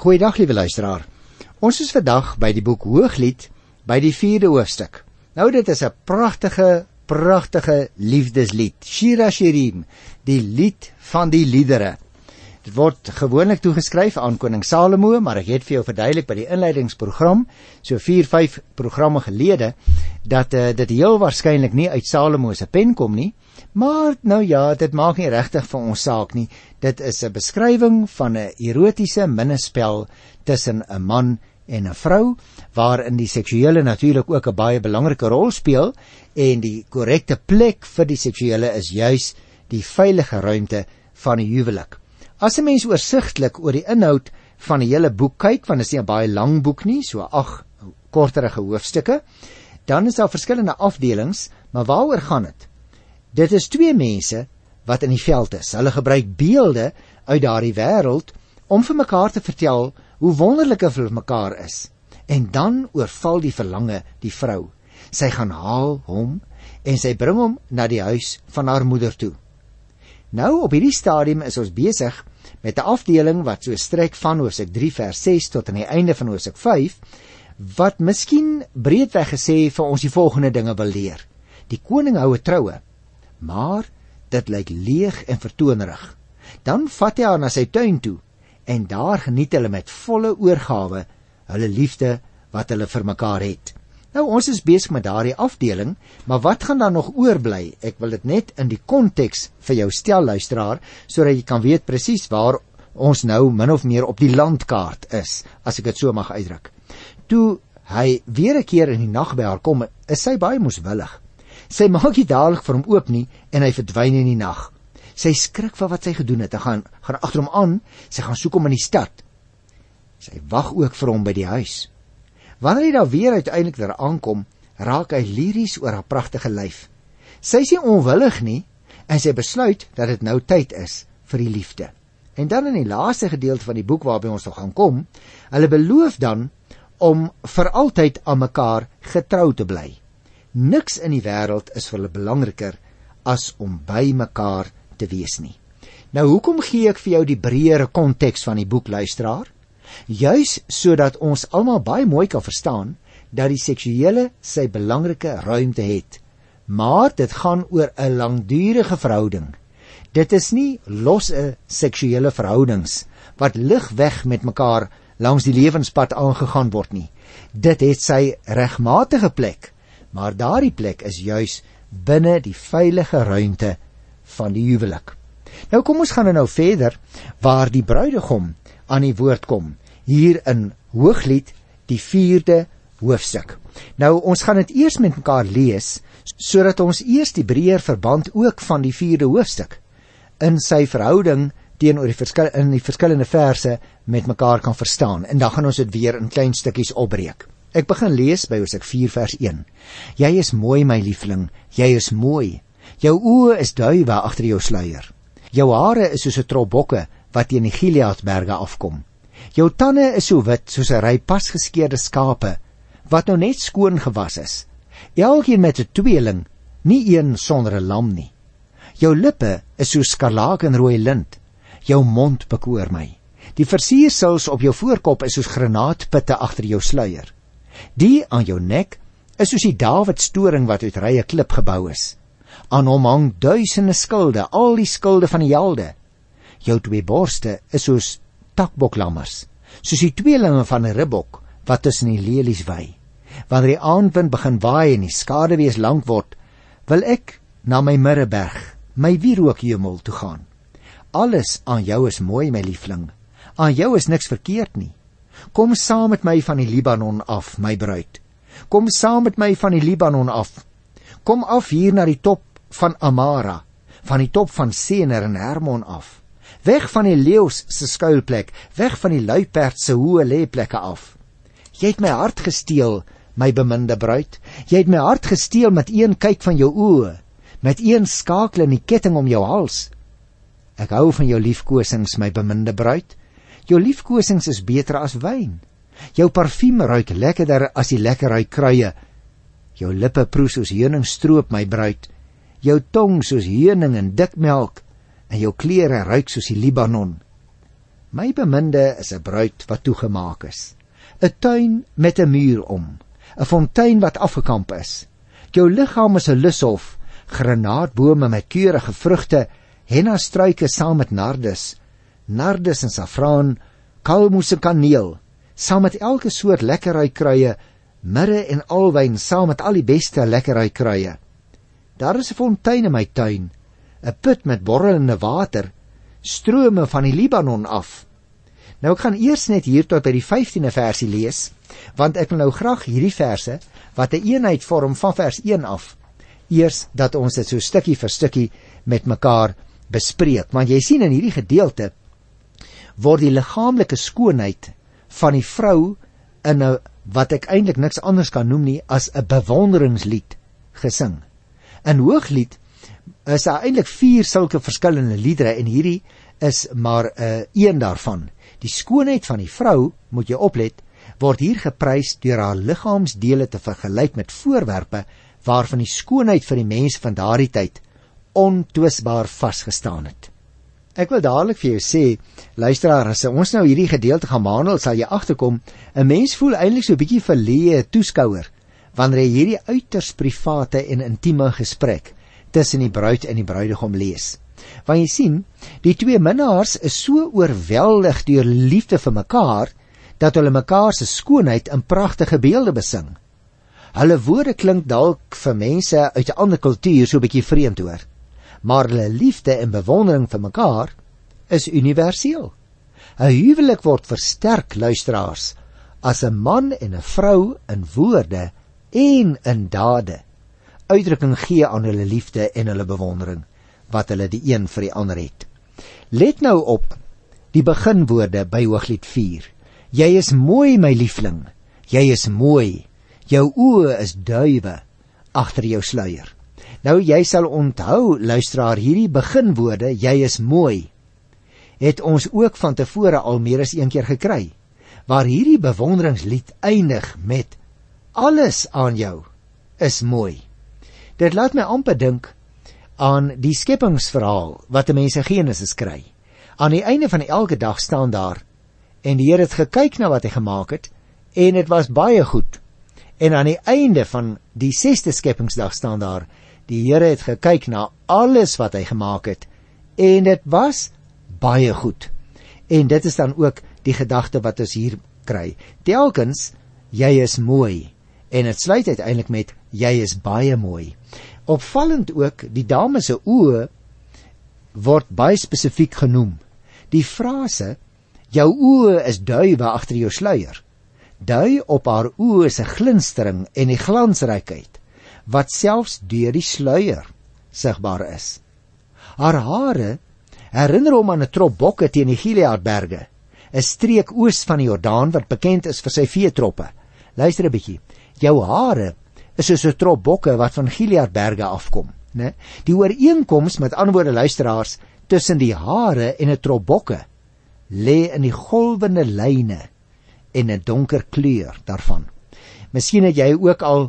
Goeiedag, liewe luisteraar. Ons is vandag by die boek Hooglied, by die 4de hoofstuk. Nou, dit is 'n pragtige liefdeslied. Shira Shirim, die lied van die liedere. Dit word gewoonlik toegeskryf aan koning Salomo, maar ek het vir jou verduidelik by die inleidingsprogram, so 4-5 programme gelede, dat dit heel waarskynlik nie uit Salomo se pen kom nie, maar nou ja, dit maak nie regtig vir ons saak nie. Dit is 'n beskrywing van 'n erotiese minnespel tussen 'n man en 'n vrou, waarin die seksuele natuurlik ook 'n baie belangrike rol speel, en die korrekte plek vir die seksuele is juis die veilige ruimte van die huwelik. As 'n mens oorsigtelik oor die inhoud van die hele boek kyk, want dit is nie 'n baie lang boek nie, so 8 korterige hoofstukke, dan is daar verskillende afdelings, maar waaroor gaan dit? Dit is 2 mense wat in die veld is. Hulle gebruik beelde uit daardie wêreld om vir mekaar te vertel hoe wonderlik hulle vir mekaar is. En dan oorval die verlange die vrou. Sy gaan haal hom en sy bring hom na die huis van haar moeder toe. Nou, op hierdie stadium is ons besig met 'n afdeling wat so strek van hoofstuk 3 vers 6 tot aan die einde van hoofstuk 5, wat miskien breedweg gesê vir ons die volgende dinge wil leer. Die koning hou 'n troue, maar dit lyk leeg en vertonerig. Dan vat hy haar na sy tuin toe, en daar geniet hulle met volle oorgawe hulle liefde wat hulle vir mekaar het. Nou, ons is besig met daardie afdeling, maar wat gaan dan nog oorbly? Ek wil dit net in die konteks vir jou stel, luisteraar, sodat jy kan weet presies waar ons nou min of meer op die landkaart is, as ek dit so mag uitdruk. Toe hy weer 'n keer in die nag by haar kom, is sy baie moeswillig. Sy maak nie dadelik vir hom oop nie, en hy verdwyn in die nag. Sy skrik vir wat sy gedoen het. Hy gaan agter hom aan, sy gaan soek hom in die stad. Sy wag ook vir hom by die huis. Wanneer hy daar weer uiteindelik daar aankom, raak hy liries oor haar pragtige lyf. Sy is nie onwillig nie, en sy besluit dat dit nou tyd is vir die liefde. En dan in die laaste gedeelte van die boek waarby ons nog gaan kom, hulle beloof dan om vir altyd aan mekaar getrou te bly. Niks in die wêreld is vir hulle belangriker as om by mekaar te wees nie. Nou, hoekom gee ek vir jou die breëre konteks van die boek, luisteraar? Juis sodat ons almal baie mooi kan verstaan dat die seksuele sy belangrike ruimte het, maar dit gaan oor 'n langdurige verhouding. Dit is nie losse seksuele verhoudings wat ligweg met mekaar langs die lewenspad aangegaan word nie. Dit het sy regmatige plek, maar daardie plek is juis binne die veilige ruimte van die huwelik. Nou, kom ons gaan nou verder waar die bruidegom aan die woord kom, hier in Hooglied, die 4de hoofstuk. Nou, ons gaan dit eers met mekaar lees, sodat ons eers die breër verband ook van die 4de hoofstuk in sy verhouding teenoor die verskillende verse met mekaar kan verstaan, en dan gaan ons dit weer in klein stukkies opbreek. Ek begin lees by Hosea 4 vers 1. Jy is mooi, my liefling, jy is mooi. Jou oë is duwe agter jou sluier. Jou hare is soos 'n trop bokke wat teen die Gileadberge afkom. Jou tande is so wit soos 'n ry pasgeskeerde skape wat nou net skoon gewas is. Elkeen met 'n tweeling, nie een sonder 'n lam nie. Jou lippe is soos skarlakenrooi lint. Jou mond bekoor my. Die versiersels op jou voorkop is soos granaatpitte agter jou sluier. Die aan jou nek is soos die Dawidstoring wat uit rye klip gebou is. Aan hom hang duisende skilde, al die skilde van die helde. Jou 2 borste is soos takboklammers, soos die tweelinge van 'n ribbok wat tussen die lelies wy. Wanneer die aandwind begin waai en die skaduwees lank word, wil ek na my Mirreberg, my wierookjemel toe gaan. Alles aan jou is mooi, my liefling. Aan jou is niks verkeerd nie. Kom saam met my van die Libanon af, my bruid. Kom saam met my van die Libanon af. Kom af hier na die top van Amara, van die top van Sener en Hermon af. Weg van die leeu's se skuilplek, weg van die luiperd se hoë lêplekke af. Jy het my hart gesteel, my beminde bruid. Jy het my hart gesteel met een kyk van jou oë, met een skakel in die ketting om jou hals. Ek hou van jou liefkosings, my beminde bruid. Jou liefkosings is beter as wyn. Jou parfuum ruik lekkerder as die lekker ruik kruie. Jou lippe proe soos heuningstroop, my bruid. Jou tong soos heuning en dik melk, en jou klere ruik soos die Libanon. My beminde is 'n bruid wat toegemaak is. 'n Tuin met 'n muur om. 'n Fontein wat afgekamp is. Jou liggaam is 'n lushof. Granaatbome met keurige vrugte. Henna-struike saam met nardus en saffraan, kalmoes en kaneel, saam met elke soort lekkerrykruie, mirre en alwyn, saam met al die beste lekkerrykruie. Daar is 'n fontein in my tuin, 'n put met borrelende water, strome van die Libanon af. Nou ek gaan eers net hier tot by die 15de versie lees, want ek wil nou graag hierdie verse, wat 'n eenheid vorm van vers 1 af, eers dat ons dit so stukkie vir stukkie met mekaar bespreek. Want jy sien in hierdie gedeelte word die liggaamlike skoonheid van die vrou in 'n wat ek eintlik niks anders kan noem nie as 'n bewonderingslied gesing. In Hooglied is daar eintlik 4 sulke verskillende liedere en hierdie is maar een daarvan. Die skoonheid van die vrou, moet jy oplet, word hier geprys deur haar liggaamsdele te vergelyk met voorwerpe waarvan die skoonheid vir die mense van daardie tyd ontwisbaar vasgestaan het. Ek wil dadelik vir jou sê, luisteraar, as ons nou hierdie gedeelte gaan behandel, sal jy agterkom, 'n mens voel eintlik so 'n bietjie verleë toeskouer wanneer jy hierdie uiters private en intieme gesprek tussen die bruid en die bruidegom lees. Want jy sien, die twee minnaars is so oorweldig deur liefde vir mekaar, dat hulle mekaar se skoonheid in pragtige beelde besing. Hulle woorde klink dalk vir mense uit 'n ander kultuur so 'n bietjie vreemd hoor, maar hulle liefde en bewondering vir mekaar is universeel. 'n Huwelik word versterk, luisteraars, as 'n man en 'n vrou in woorde en in dade uitdrukking gee aan hulle liefde en hulle bewondering, wat hulle die een vir die ander het. Let nou op die beginwoorde by Hooglied 4. Jy is mooi, my liefling, jy is mooi, jou oë is duwe agter jou sluier. Nou jy sal onthou, luisteraar, hierdie beginwoorde, jy is mooi, het ons ook van tevore al meer as een keer gekry, waar hierdie bewonderingslied eindig met alles aan jou is mooi. Dit laat my amper dink aan die skepingsverhaal wat 'n mens in Genesis kry. Aan die einde van elke dag staan daar, en die Here het gekyk na wat hy gemaak het, en dit was baie goed. En aan die einde van die 6de skepingsdag staan daar, die Here het gekyk na alles wat hy gemaak het, en dit was baie goed. En dit is dan ook die gedagte wat ons hier kry. Telkens, jy is mooi, en het sluit uiteindelik met, jy is baie mooi. Opvallend ook, die dame se oë word baie spesifiek genoem. Die frase, jou oë is duiwe agter jou sluier, dui op haar oë se glinstering en die glansrykheid, wat selfs deur die sluier sigbaar is. Haar hare herinner hom aan 'n trop bokke teen die Gileadberge, 'n streek oos van die Jordaan wat bekend is vir sy veetroppe. Luister 'n bietjie, jou hare is soos 'n trop bokke wat van Gileadberge afkom, né? Die ooreenkoms, met ander woorde luisteraars, tussen die hare en 'n trop bokke lê in die golwende lyne en 'n donker kleur daarvan. Miskien het jy ook al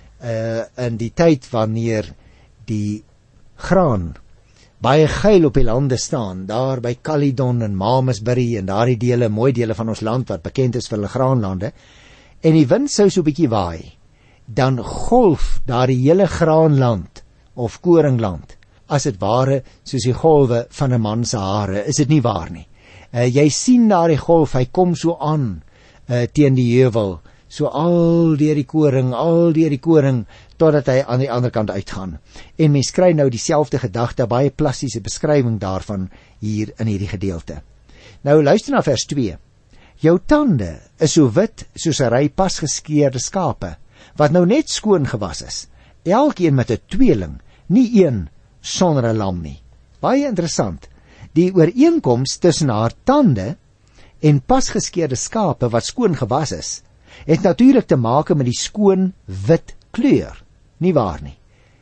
in die tyd wanneer die graan baie geil op die lande staan, daar by Caledon en Malmesbury en daardie dele, mooi dele van ons land wat bekend is vir hulle graanlande, en die wind sou so 'n bietjie waai, dan golf daardie hele graanland of koringland as dit ware soos die golwe van 'n man se hare. Is dit nie waar nie? Jy sien daardie golf, hy kom so aan teen die heuwel, so al deur die koring totdat hy aan die ander kant uitgaan. En mens kry nou dieselfde gedagte, baie plastiese beskrywing daarvan hier in hierdie gedeelte. Nou luister na vers 2. Jou tande is so wit soos 'n ry pasgeskeerde skape, wat nou net skoon gewas is, elkeen met 'n tweeling, nie een sonder 'n lam nie. Baie interessant, die ooreenkoms tussen haar tande en pasgeskeerde skape wat skoon gewas is, het natuurlik te maak met die skoon wit kleur, nie waar nie?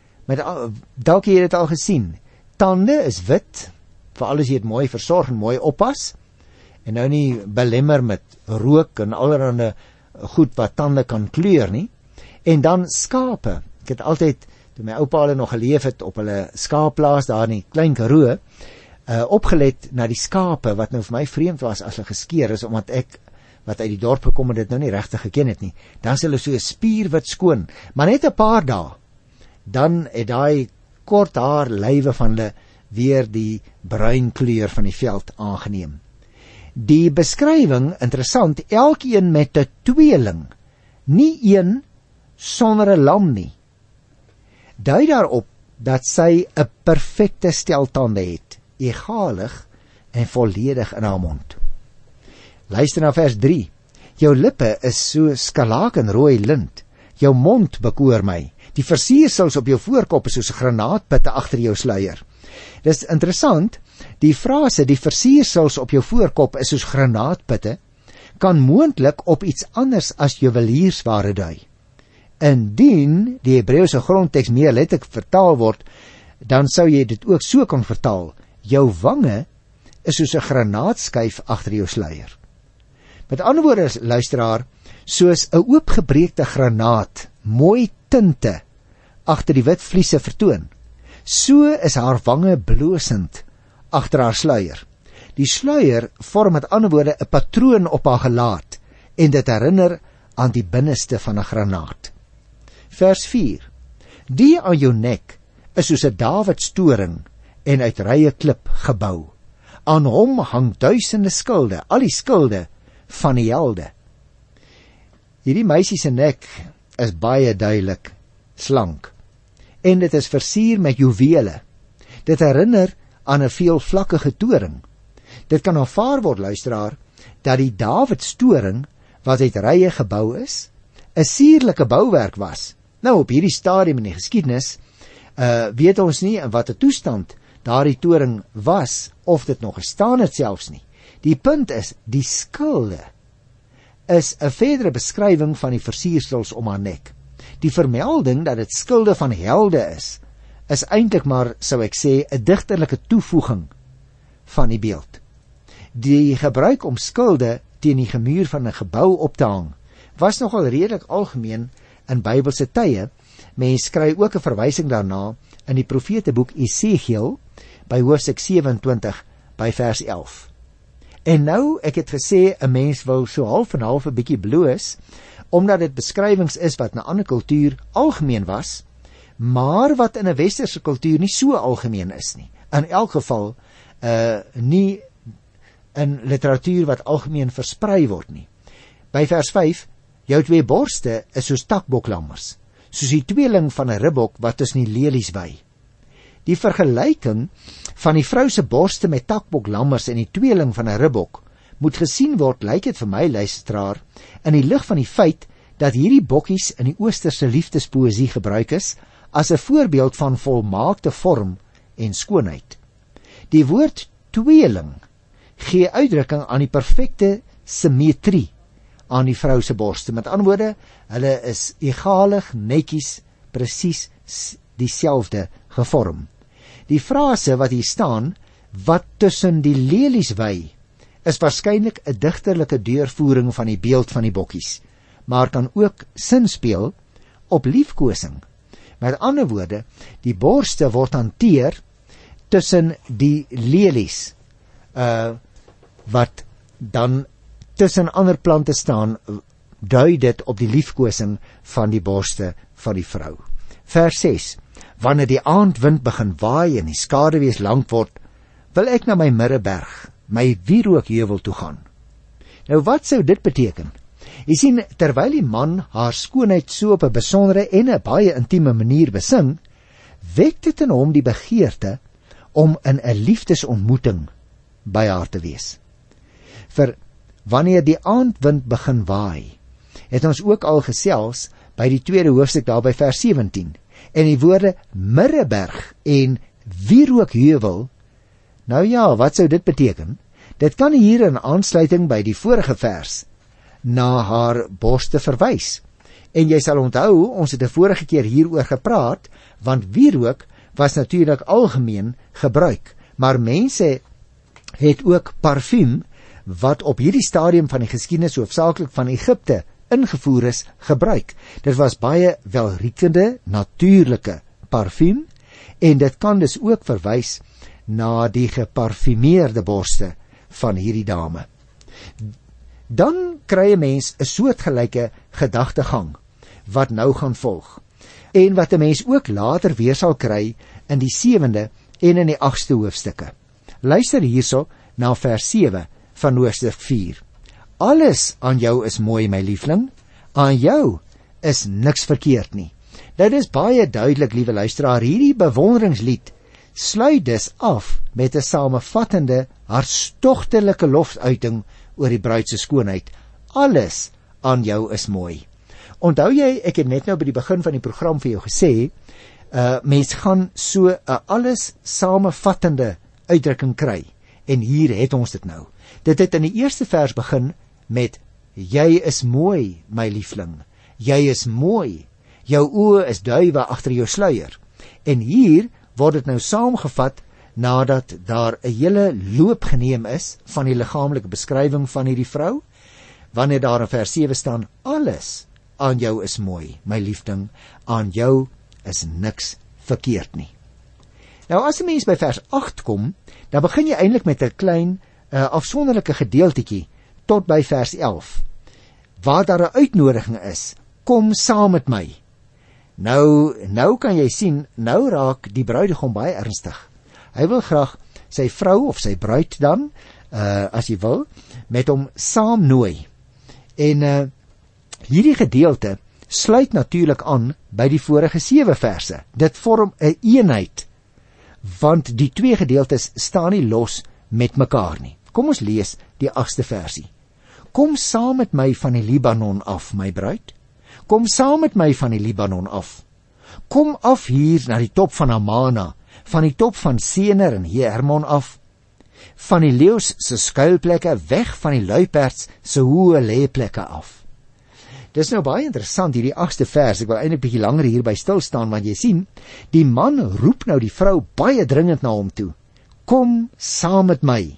Dalk jy het dit al gesien, tande is wit, veral as jy het mooi versorg en mooi oppas, en nou nie belemmer met rook en allerhande goed wat tande kan kleur nie. En dan skape, ek het altyd, toe my oupa hulle nog geleef het op hulle skaapplaas daar in die Klein Karoo, opgelet na die skape, wat nou vir my vreemd was as hulle geskeer is, omdat ek, wat uit die dorp gekom het, dit nou nie regtig geken het nie. Dan is hulle so spierwit skoon, maar net 'n paar dae, dan het daai kort haar lywe van hulle weer die bruin kleur van die veld aangeneem. Die beskrywing, interessant, elkeen met 'n tweeling, nie een sonder 'n lam nie, dui daarop dat sy 'n perfekte stel tande het, egalig en volledig in haar mond. Luister na vers 3. Jou lippe is so skarlakenrooi lint, jou mond bekoor my, die versiersels op jou voorkop is soos granaatpitte agter jou sluier. Dis interessant, die frase, die versiersels op jou voorkop is soos granaatpitte, kan moontlik op iets anders as juweliersware dui. Indien die Hebreëse grondteks meer letterlik vertaal word, dan sou jy dit ook so kan vertaal, jou wange is soos 'n granaatskyf agter jou sluier. Met ander woorde, luisteraar, soos 'n oopgebreekte granaat, mooi tinte agter die wit vliese vertoon, so is haar wange blosend agter haar sluier. Die sluier vorm met ander woorde 'n patroon op haar gelaat, en dit herinner aan die binneste van 'n granaat. Vers 4. Die aan jou nek is soos 'n Dawidstoring en uit rye klip gebou. Aan hom hang duisende skilde, al die skilde van die helde. Hierdie meisie se nek is baie duidelik slank, en dit is versier met juwele. Dit herinner aan 'n veelvlakkige toring. Dit kan aanvaar word, luisteraar, dat die Dawidstoring, wat uit rye gebou is, 'n sierlike bouwerk was. Nou, op hierdie stadium in die geskiedenis, weet ons nie in watter toestand daardie toring was, of dit nog gestaan het selfs nie. Die punt is, die skilde is 'n verdere beskrywing van die versiersels om haar nek. Die vermelding dat dit skilde van helde is eintlik maar, sou ek sê, 'n digterlike toevoeging van die beeld. Die gebruik om skilde teen die gemuur van 'n gebou op te hang, was nogal redelik algemeen in Bybelse tye. Mens kry ook 'n verwysing daarna in die profeteboek Esegiel by hoofstuk 27 by vers 11. En nou, ek het gesê, 'n mens wil so half en half 'n bietjie bloos, omdat dit beskrywings is wat in 'n ander kultuur algemeen was, maar wat in 'n westerse kultuur nie so algemeen is nie. In elk geval, nie in literatuur wat algemeen versprei word nie. By vers 5, jou twee borste is soos takboklammers, soos die tweeling van 'n ribbok wat tussen die lelies wy. Die vergelyking van die vrou se borste met takboklammers en die tweeling van 'n ribbok moet gesien word, lyk dit vir my, luisteraar, in die lig van die feit dat hierdie bokkies in die oosterse liefdespoesie gebruik is as 'n voorbeeld van volmaakte vorm en skoonheid. Die woord tweeling gee uitdrukking aan die perfekte simmetrie aan die vrou se borste. Met ander woorde, hulle is egalig, netjies, presies dieselfde gevorm. Die frase wat hier staan, wat tussen die lelies wy, is waarskynlik 'n digterlike deurvoering van die beeld van die bokkies, maar kan ook sin speel op liefkosing. Met ander woorde, die borste word hanteer tussen die lelies, wat dan tussen ander plante staan, dui dit op die liefkosing van die borste van die vrou. Vers 6. Wanneer die aandwind begin waai en die skaduwees lank word, wil ek na my Mirreberg, my wierookheuwel toe gaan. Nou wat sou dit beteken? Jy sien, terwyl die man haar skoonheid so op 'n besondere en 'n baie intieme manier besing, wek dit in hom die begeerte om in 'n liefdesontmoeting by haar te wees. Vir wanneer die aandwind begin waai, het ons ook al gesels by die tweede hoofstuk daar by vers 17, en die woorde Mirreberg en wierookheuwel. Nou ja, wat sou dit beteken? Dit kan hier in aansluiting by die vorige vers na haar borste verwys. En jy sal onthou, ons het 'n vorige keer hieroor gepraat, want wierook was natuurlik algemeen gebruik, maar mense het ook parfuum wat op hierdie stadium van die geskiedenis hoofsaaklik van Egipte ingevoer is, gebruik. Dit was baie welriekende, natuurlike parfuum, en dit kan dus ook verwys na die geparfumeerde borste van hierdie dame. Dan kry 'n mens 'n soortgelyke gedagtegang wat nou gaan volg, en wat 'n mens ook later weer sal kry in die 7de en in die 8ste hoofstukke. Luister hierso na vers 7 van hoofstuk 4. Alles aan jou is mooi, my liefling, aan jou is niks verkeerd nie. Dit is baie duidelik, liewe luisteraar, hierdie bewonderingslied sluit dus af met 'n samevattende, hartstogtelike loftuiting oor die bruid se skoonheid. Alles aan jou is mooi. Onthou jy, ek het net nou by die begin van die program vir jou gesê, mens gaan so 'n alles samevattende uitdrukking kry. En hier het ons dit nou. Dit het in die eerste vers begin met jy is mooi, my liefling. Jy is mooi. Jou oë is duwe agter jou sluier. En hier word dit nou saamgevat nadat daar 'n hele loop geneem is van die liggaamlike beskrywing van hierdie vrou, wanneer daar in vers 7 staan, alles aan jou is mooi, my liefding, aan jou is niks verkeerd nie. Nou as 'n mens by vers 8 kom, dan begin jy eintlik met 'n klein afsonderlike gedeeltetjie tot by vers 11, waar daar 'n uitnodiging is, kom saam met my. Nou kan jy sien, nou raak die bruidegom baie ernstig. Hy wil graag sy vrou of sy bruid dan, as jy wil, met hom saam nooi. En hierdie gedeelte sluit natuurlik aan by die vorige 7 verse. Dit vorm 'n eenheid, want die twee gedeeltes staan nie los met mekaar nie. Kom ons lees die 8ste versie. Kom saam met my van die Libanon af, my bruid. Kom saam met my van die Libanon af. Kom af hier na die top van Amana, van die top van Sener en Hermon af, van die leeu's se skuilplekke, weg van die luiperds se hoë lêplekke af. Dis nou baie interessant hierdie 8ste vers. Ek wil eintlik 'n bietjie langer hierby stil staan, want jy sien, die man roep nou die vrou baie dringend na hom toe. Kom saam met my.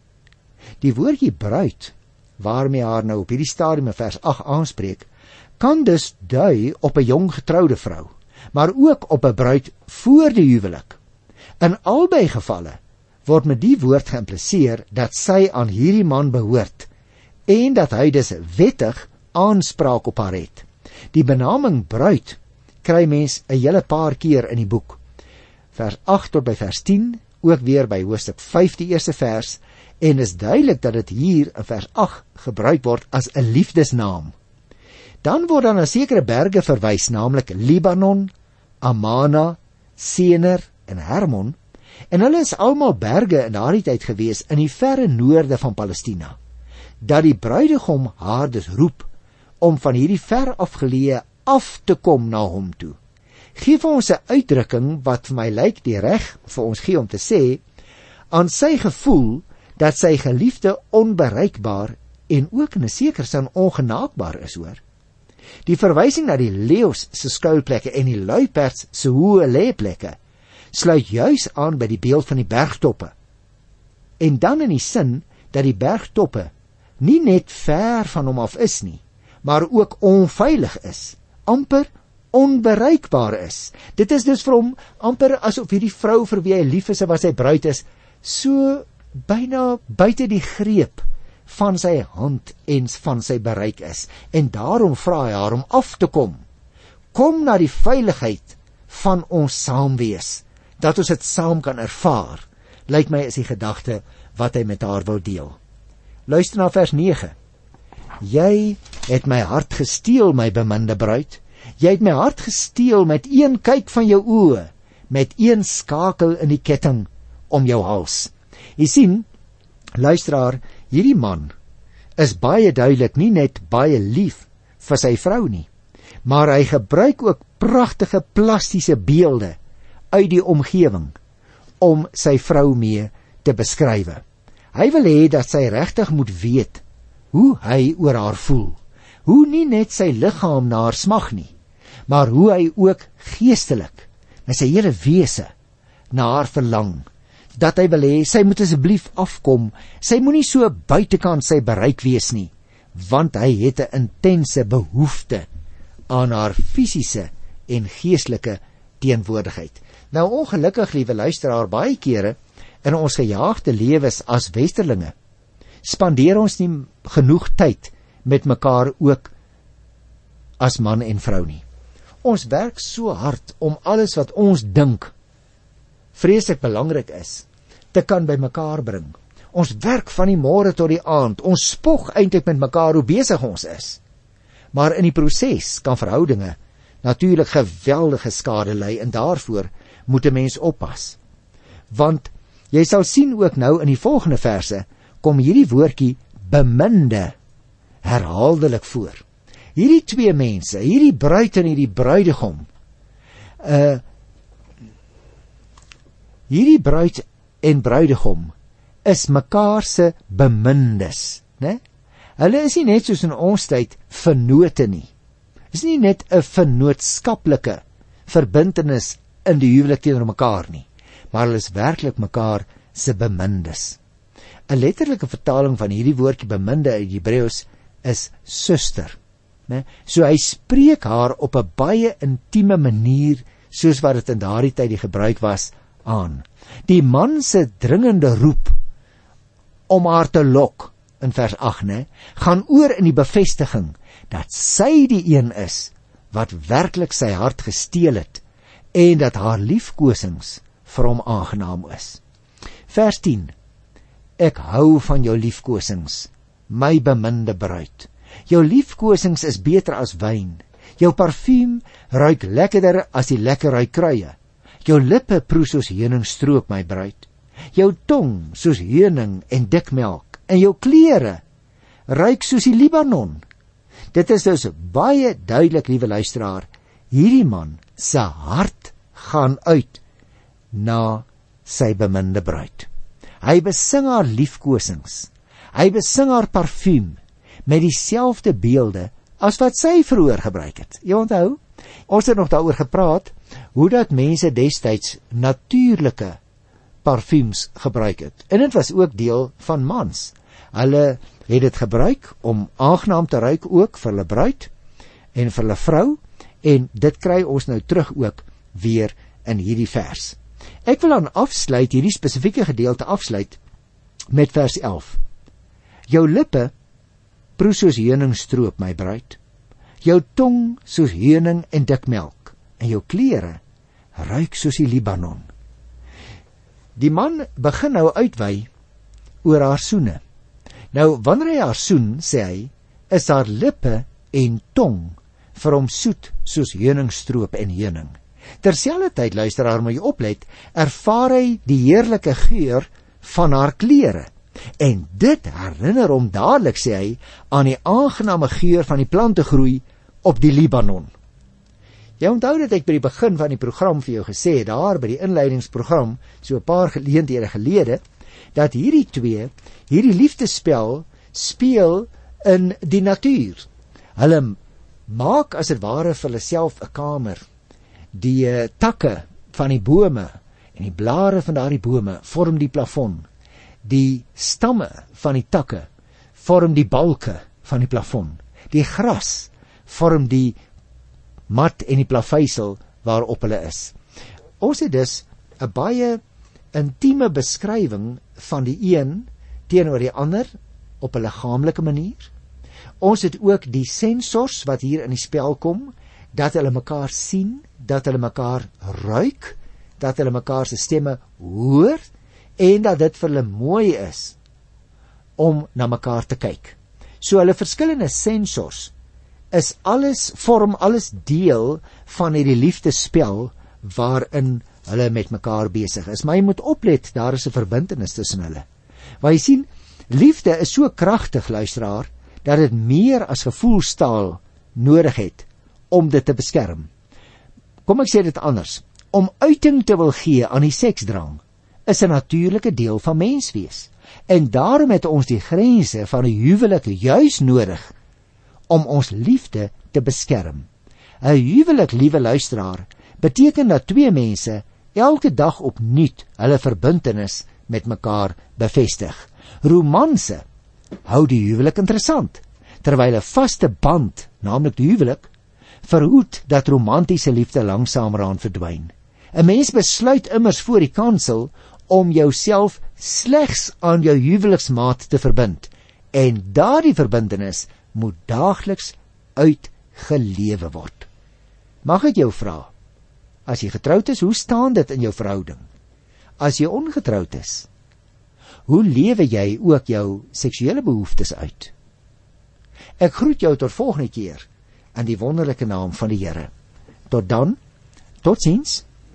Die woordjie bruid, waarmee haar nou op hierdie stadium in vers 8 aanspreek, kan dus dui op 'n jong getroude vrou, maar ook op 'n bruid voor die huwelik. In albei gevalle word met die woord geïmpliseer dat sy aan hierdie man behoort en dat hy dus wettig aanspraak op haar het. Die benaming bruid kry mens 'n hele paar keer in die boek. Vers 8 tot by vers 10, ook weer by hoofstuk 5 die eerste vers, en is duidelik dat dit hier in vers 8 gebruik word as 'n liefdesnaam. Dan word dan na sekere berge verwys, naamlik Libanon, Amana, Sener en Hermon, en hulle is almal berge in daardie tyd gewees in die verre noorde van Palestina. Dat die bruidegom haar dus roep om van hierdie ver afgeleë af te kom na hom toe, gee vir ons 'n uitdrukking wat vir my lyk die reg vir ons gee om te sê, aan sy gevoel dat sy geliefde onbereikbaar en ook in 'n sekere sin ongenaakbaar is, hoor. Die verwysing na die leeu's se skuilplekke en die luiperds se hoë lêplekke sluit juis aan by die beeld van die bergtoppe. En dan in die sin dat die bergtoppe nie net ver van hom af is nie, maar ook onveilig is, amper onbereikbaar is. Dit is dus vir hom amper asof hierdie vrou vir wie hy lief is en wat sy bruid is, so byna buite die greep van sy hand en van sy bereik is. En daarom vra hy haar om af te kom. Kom na die veiligheid van ons saamwees, dat ons dit saam kan ervaar, lyk my is die gedagte wat hy met haar wil deel. Luister na vers 9. Jy het my hart gesteel, my beminde bruid. Jy het my hart gesteel met een kyk van jou oë, met een skakel in die ketting om jou hals. Jy sien, luisteraar, hierdie man is baie duidelik nie net baie lief vir sy vrou nie, maar hy gebruik ook pragtige plastiese beelde uit die omgewing om sy vrou mee te beskrywe. Hy wil hê dat sy regtig moet weet hoe hy oor haar voel, hoe nie net sy liggaam na haar smag nie, maar hoe hy ook geestelik, met sy hele wese, na haar verlang, dat hy wil hê, sy moet asseblief afkom, sy moenie so buitekant sy bereik wees nie, want hy het 'n intense behoefte aan haar fisiese en geestelike teenwoordigheid. Nou ongelukkig, liewe luisteraar, baie kere in ons gejaagde lewens as westerlinge, spandeer ons nie genoeg tyd met mekaar ook as man en vrou nie. Ons werk so hard om alles wat ons dink vreeslik belangrik is, te kan by mekaar bring. Ons werk van die môre tot die aand, ons spog eintlik met mekaar hoe besig ons is. Maar in die proses kan verhoudinge natuurlik geweldige skade ly, en daarvoor moet 'n mens oppas. Want jy sal sien ook nou in die volgende verse, kom hierdie woordjie beminde herhaaldelik voor. Hierdie twee mense, hierdie bruid en hierdie bruidegom, hierdie bruid en bruidegom is mekaar se bemindes, né? Hulle is nie net soos in ons tyd vennote nie. Is nie net 'n vennootskaplike verbintenis in die huwelik teenoor mekaar nie, maar hulle is werklik mekaar se bemindes. 'n Letterlike vertaling van hierdie woordjie beminde uit Hebreëus is suster, né? So hy spreek haar op 'n baie intieme manier, soos wat dit in daardie tyd die gebruik was, aan. Die man se dringende roep om haar te lok in vers 8, né, gaan oor in die bevestiging dat sy die een is wat werklik sy hart gesteel het en dat haar liefkosings vir hom aangenaam is. Vers 10: Ek hou van jou liefkosings, my beminde bruid. Jou liefkosings is beter as wyn. Jou parfuum ruik lekkerder as die lekker ruikkruie. Jou lippe proe soos heuningstroop, my bruid. Jou tong soos heuning en dikmelk, en jou klere ruik soos die Libanon. Dit is dus baie duidelik, liewe luisteraar, hierdie man se hart gaan uit na sy beminde bruid. Hy besing haar liefkosings, hy besing haar parfuum met dieselfde beelde as wat sy vroeër gebruik het. Jy onthou, ons het nog daaroor gepraat, hoe dat mense destyds natuurlike parfuums gebruik het. En dit was ook deel van mans. Hulle het dit gebruik om aangenaam te ruik ook vir hulle bruid en vir hulle vrou, en dit kry ons nou terug ook weer in hierdie vers. Ek wil dan afsluit, hierdie spesifieke gedeelte afsluit met vers 11. Jou lippe proe soos heuningstroop, my bruid. Jou tong soos heuning en dikmelk, en jou klere ruik soos die Libanon. Die man begin nou uitwy oor haar soene. Nou, wanneer hy haar soen, sê hy, is haar lippe en tong vir hom soet soos heuningstroop en heuning. Terselfdertyd, luisteraar, moet jy oplet, ervaar hy die heerlike geur van haar klere. En dit herinner hom dadelik, sê hy, aan die aangename geur van die plantegroei op die Libanon. Jy onthou dat ek by die begin van die program vir jou gesê het, daar by die inleidingsprogram, so 'n paar geleenthede gelede, dat hierdie twee, hierdie liefdespel speel in die natuur. Hulle maak as dit ware vir hulle self 'n kamer. Die takke van die bome en die blare van daardie bome vorm die plafon. Die stamme van die takke vorm die balke van die plafon. Die gras vorm die mat en die plaveisel waarop hulle is. Ons het dus 'n baie intieme beskrywing van die een teenoor die ander op 'n liggaamlike manier. Ons het ook die sensors wat hier in die spel kom, dat hulle mekaar sien, dat hulle mekaar ruik, dat hulle mekaar se stemme hoor, en dat dit vir hulle mooi is om na mekaar te kyk. So hulle verskillende sensors vorm alles deel van hierdie liefdespel waarin hulle met mekaar besig is. Maar jy moet oplet, daar is 'n verbintenis tussen hulle. Want jy sien, liefde is so kragtig, luisteraar, dat dit meer as gevoelstaal nodig het om dit te beskerm. Kom ek sê dit anders. Om uiting te wil gee aan die seksdrang is 'n natuurlike deel van menswees. En daarom het ons die grense van die huwelik juis nodig om ons liefde te beskerm. 'n Huwelik, liewe luisteraar, beteken dat twee mense elke dag opnuut hulle verbintenis met mekaar bevestig. Romanse hou die huwelik interessant, terwyl 'n vaste band, naamlik die huwelik, verhoed dat romantiese liefde langsamerhand verdwyn. 'n Mens besluit immers voor die kansel om jouself slegs aan jou huweliksmaat te verbind, en daardie verbintenis moet daagliks uitgelewe word. Mag ek jou vra, as jy getroud is, hoe staan dit in jou verhouding? As jy ongetroud is, hoe lewe jy ook jou seksuele behoeftes uit? Ek groet jou tot volgende keer in die wonderlike naam van die Here. Tot dan, totsiens.